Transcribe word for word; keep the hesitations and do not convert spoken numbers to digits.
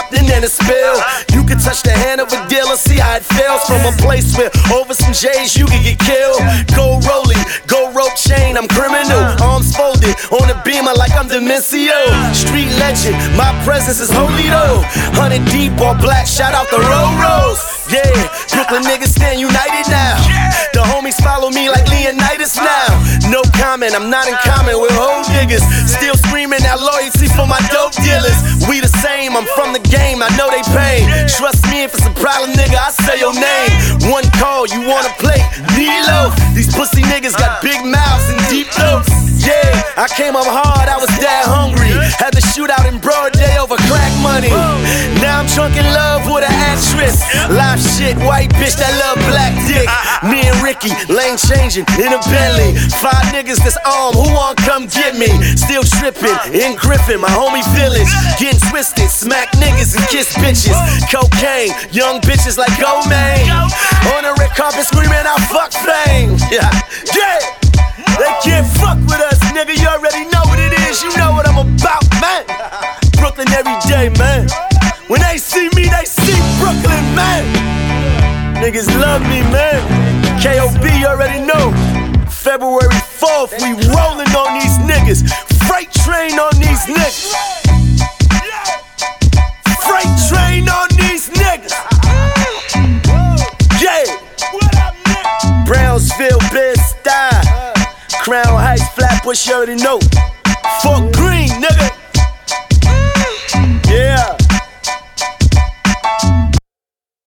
often than a spill. You can touch the hand of a dealer, see how it feels. From a place where over some J's you can get killed. Go rolling, go rope chain, I'm criminal. Arms folded on a beamer like I'm Demencio. Street legend, my presence is holy though. Hundred deep or black, shout out the Rose. Yeah, Brooklyn niggas stand united now. The homies follow me like Leonidas now. No comment, I'm not in common with old niggas. Still screaming out loyalty for my dope dealers. We the same, I'm from the game, I know they pain. Trust me, if it's a problem, nigga, I say your name. One call, you wanna play? Nilo. These pussy niggas got big mouths and deep throats. Yeah, I came up hard, I was that hungry. Had to shoot out in broad day over crack money. Now I'm drunk in love with an actress. Live shit, white bitch that love black dick. Me and Ricky, lane changing in a Bentley. Five niggas that's armed, who want come get me? Still tripping in Griffin, my homie village. Getting twisted, smack niggas and kiss bitches. Cocaine, young bitches like go man. On the red carpet screaming out fuck fame. Yeah, yeah. They can't fuck with us, nigga. You already know what it is. You know what I'm about, man. Brooklyn every day, man. When they see me, they see Brooklyn, man. Niggas love me, man. K O B, you already know. February fourth, we rolling on these niggas. Freight train on these niggas. Freight train on these niggas. Yeah. Brownsville, Bed-Stuy, Crown Heights, Flatbush, you already know. Fort